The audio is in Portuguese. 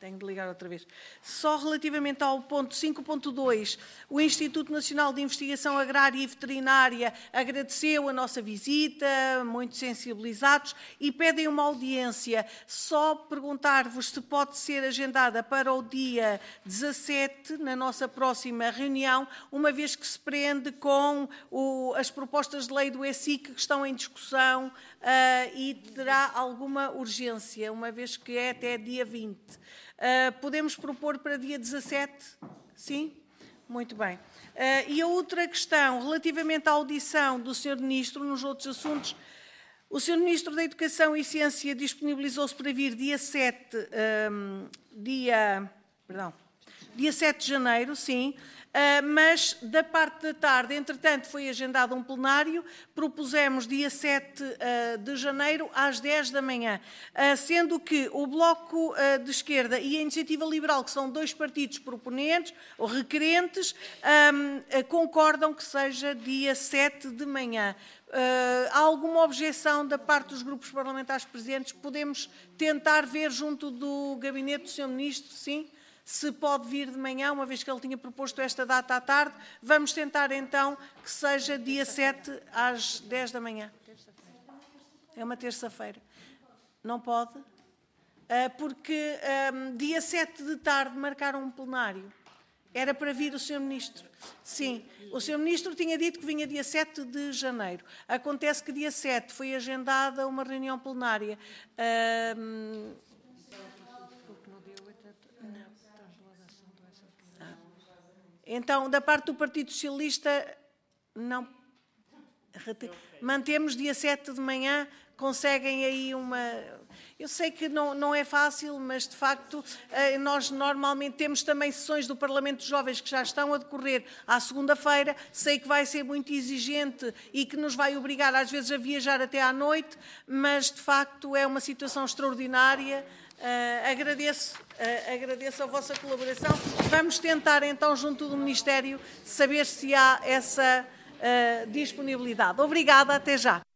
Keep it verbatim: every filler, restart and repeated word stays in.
Tenho de ligar outra vez. Só relativamente ao ponto cinco ponto dois, o Instituto Nacional de Investigação Agrária e Veterinária agradeceu a nossa visita, muito sensibilizados, e pedem uma audiência. Só perguntar-vos se pode ser agendada para o dia dezassete, na nossa próxima reunião, uma vez que se prende com o, as propostas de lei do E S I C que estão em discussão uh, e terá alguma urgência, uma vez que é até dia vinte. Uh, podemos propor para dia dezassete? Sim? Muito bem. Uh, e a outra questão, relativamente à audição do senhor Ministro, nos outros assuntos, o senhor Ministro da Educação e Ciência disponibilizou-se para vir dia sete, um, dia, perdão, dia sete de janeiro, sim, Uh, mas da parte da tarde, entretanto, foi agendado um plenário, propusemos dia sete uh, de janeiro às dez da manhã, uh, sendo que o Bloco uh, de Esquerda e a Iniciativa Liberal, que são dois partidos proponentes ou requerentes, um, uh, concordam que seja dia sete de manhã. Uh, há alguma objeção da parte dos grupos parlamentares presentes? Podemos tentar ver junto do gabinete do senhor Ministro, sim? Se pode vir de manhã, uma vez que ele tinha proposto esta data à tarde, vamos tentar então que seja dia sete às dez da manhã. É uma terça-feira. Não pode? Porque um, dia sete de tarde marcaram um plenário. Era para vir o senhor Ministro. Sim, o senhor Ministro tinha dito que vinha dia sete de janeiro. Acontece que dia sete foi agendada uma reunião plenária. Um, Então, da parte do Partido Socialista, não. Mantemos dia sete de manhã, conseguem aí uma... Eu sei que não, não é fácil, mas de facto nós normalmente temos também sessões do Parlamento dos Jovens que já estão a decorrer à segunda-feira. Sei que vai ser muito exigente e que nos vai obrigar às vezes a viajar até à noite, mas de facto é uma situação extraordinária. Uh, agradeço, uh, agradeço a vossa colaboração. Vamos tentar então, junto do Ministério, saber se há essa uh, disponibilidade. Obrigada, até já.